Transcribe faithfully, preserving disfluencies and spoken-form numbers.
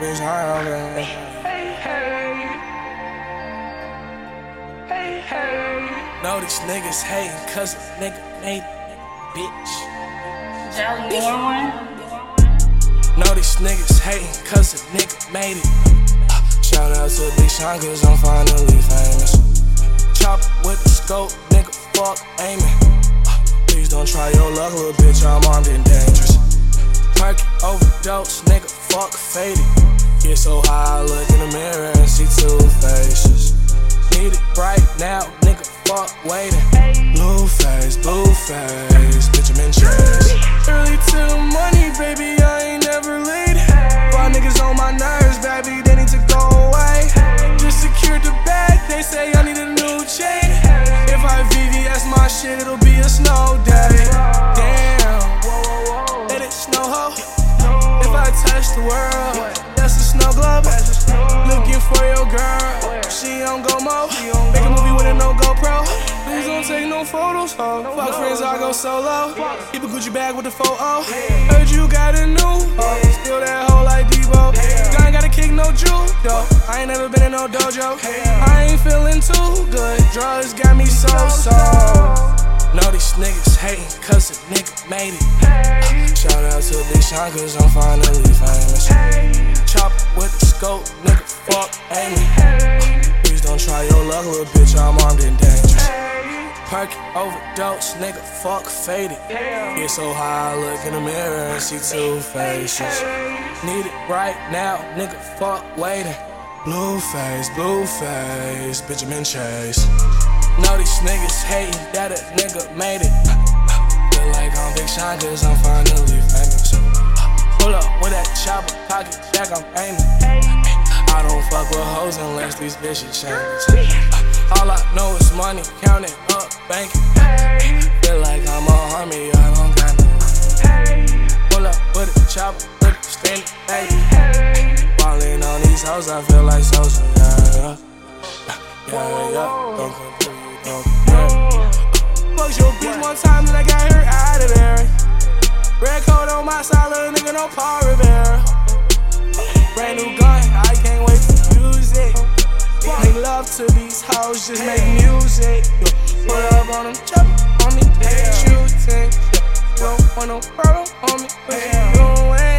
bitch, I don't care. Hey, hey. Hey, hey. Know these niggas hating cause a nigga made it, bitch. Jolly one. Know these niggas hating cause a nigga made it. Uh, shout out to Big Sean cause I'm finally famous. Chop with the scope, nigga, fuck aiming. Uh, please don't try your luck, little bitch, I'm armed and dangerous. Perky overdose, nigga, fuck faded. Get so high, I look in the mirror and see two faces. Need it right now, nigga, fuck waiting. Blue face, blue face, bitch, I'm in chains. Early to the money, baby, I ain't never late. Five niggas on my nerves, baby, they need to go away. Just secured the bag, they say I need a new chain. If I V V S my shit, it'll be a snow day. Damn, let it snow, ho. If I touch the world, that's a snow globe. Looking for your girl, she on go-mo. Make a movie with a no GoPro. Please don't take no photos, ho. Fuck friends, I go solo. Keep a Gucci bag with the photo. Heard you got a new, still that hoe like Debo. I ain't gotta kick no judo. I ain't never been in no dojo. I ain't feeling too good. Drugs got me so so. Know these niggas hating cause a nigga made it. Uh, shout out to Big Sean cause I'm finally famous. Chop with the scope, nigga, fuck aiming. Uh, please don't try your luck, little bitch, I'm armed and dangerous. Perky overdose, nigga, fuck faded. Get so high, I look in the mirror and see two faces. Need it right now, nigga, fuck waiting. Blue face, blue face, bitch, I'm in chase. Know these niggas hating that a nigga made it. Feel like I'm Big Sean cause I'm finally famous. Pull up with that chopper, pocket jack, I'm aiming. I don't fuck with hoes unless these bitches change. All I know is money, counting up, banking. Feel like I'm a army, I don't got no. Pull up with a chopper, with a standing baby. Falling on these hoes, I feel like Sosa, yeah, yeah, yeah, yeah. Don't come through, you don't compare. Fuck your bitch one time, then I got her out of there. Red coat on my side, little nigga, no Paul Revere. Brand new gun, I can't wait to use it. Make love to these hoes, just make music. Pull up on them, chop on me, shooting. Don't want no problem on me, what you doing?